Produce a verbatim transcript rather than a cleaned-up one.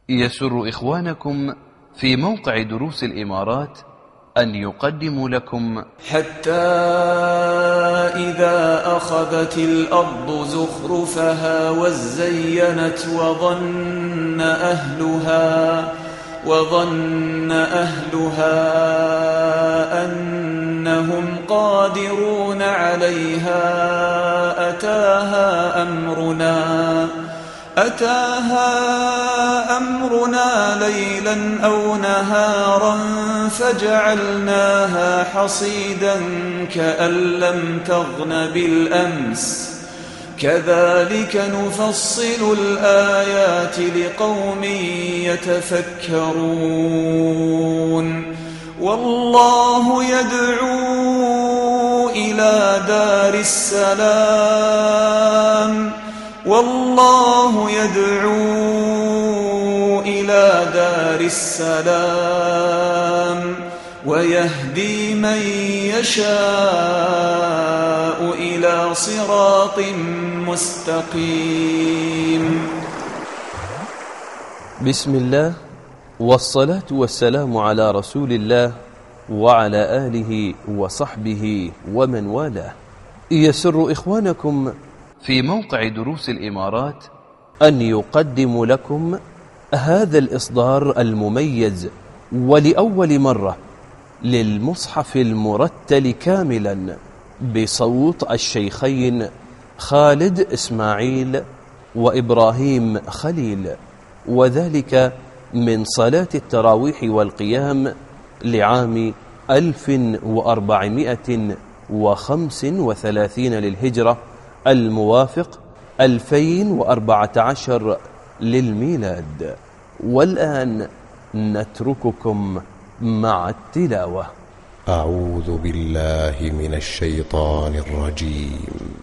يسر إخوانكم في موقع دروس الإمارات أن يقدموا لكم حتى إذا أخذت الأرض زخرفها وزينت وظن أهلها وظن أهلها أنهم قادرون عليها أتاها أمرنا أتاها أمرنا ليلا أو نهارا فجعلناها حصيدا كأن لم تغن بالأمس كذلك نفصل الآيات لقوم يتفكرون والله يدعو إلى دار السلام والله يدعو إلى دار السلام ويهدي من يشاء إلى صراط مستقيم. بسم الله والصلاة والسلام على رسول الله وعلى آله وصحبه ومن والاه. يسر إخوانكم في موقع دروس الإمارات أن يقدم لكم هذا الإصدار المميز ولأول مرة للمصحف المرتل كاملا بصوت الشيخين خالد إسماعيل وإبراهيم خليل، وذلك من صلاة التراويح والقيام لعام ألف وأربعمائة وخمس وثلاثين للهجرة الموافق ألفين وأربعة عشر للميلاد. والآن نترككم مع التلاوة. أعوذ بالله من الشيطان الرجيم.